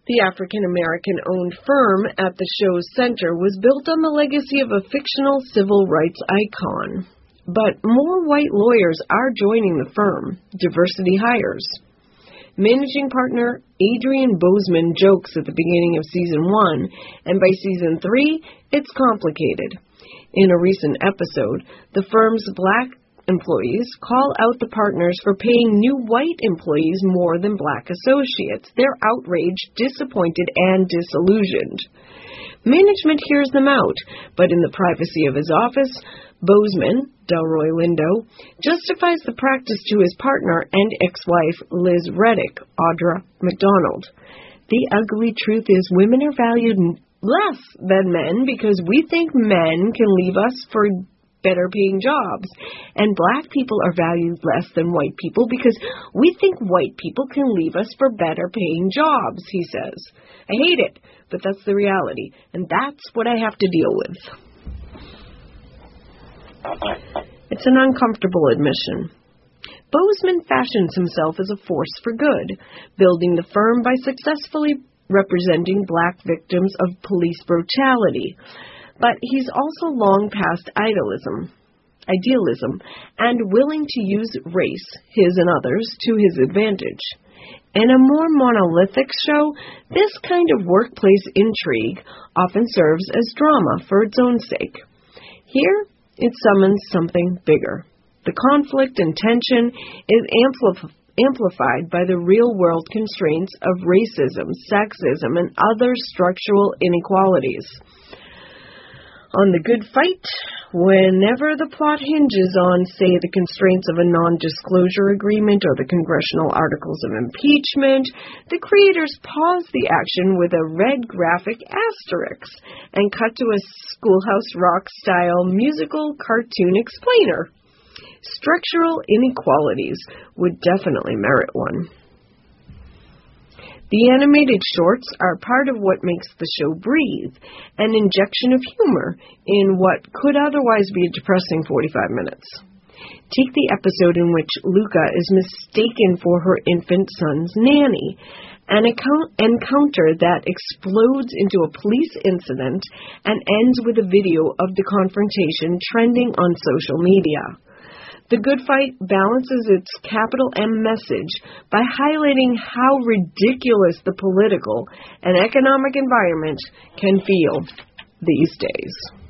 The African-American-owned firm at the show's center was built on the legacy of a fictional civil rights icon. But more white lawyers are joining the firm. Diversity hires. Managing partner Adrian Bozeman jokes at the beginning of Season 1, and by Season 3, it's complicated. In a recent episode, the firm's black employees call out the partners for paying new white employees more than black associates. They're outraged, disappointed, and disillusioned. Management hears them out, but in the privacy of his office, Bozeman, Delroy Lindo, justifies the practice to his partner and ex-wife, Liz Reddick, Audra McDonald. The ugly truth is women are valued less than men because we think men can leave us for better-paying jobs, and black people are valued less than white people because we think white people can leave us for better-paying jobs, he says. I hate it, but that's the reality, and that's what I have to deal with. It's an uncomfortable admission. Bozeman fashions himself as a force for good, building the firm by successfully representing black victims of police brutality. But he's also long past idealism, and willing to use race, his and others, to his advantage. In a more monolithic show, this kind of workplace intrigue often serves as drama for its own sake. Here, it summons something bigger. The conflict and tension is amplified by the real-world constraints of racism, sexism, and other structural inequalities. On The Good Fight, whenever the plot hinges on, say, the constraints of a non-disclosure agreement or the congressional articles of impeachment, the creators pause the action with a red graphic asterisk and cut to a Schoolhouse Rock-style musical cartoon explainer. Structural inequalities would definitely merit one. The animated shorts are part of what makes the show breathe, an injection of humor in what could otherwise be a depressing 45 minutes. Take the episode in which Luca is mistaken for her infant son's nanny, an encounter that explodes into a police incident and ends with a video of the confrontation trending on social media. The Good Fight balances its capital M message by highlighting how ridiculous the political and economic environment can feel these days.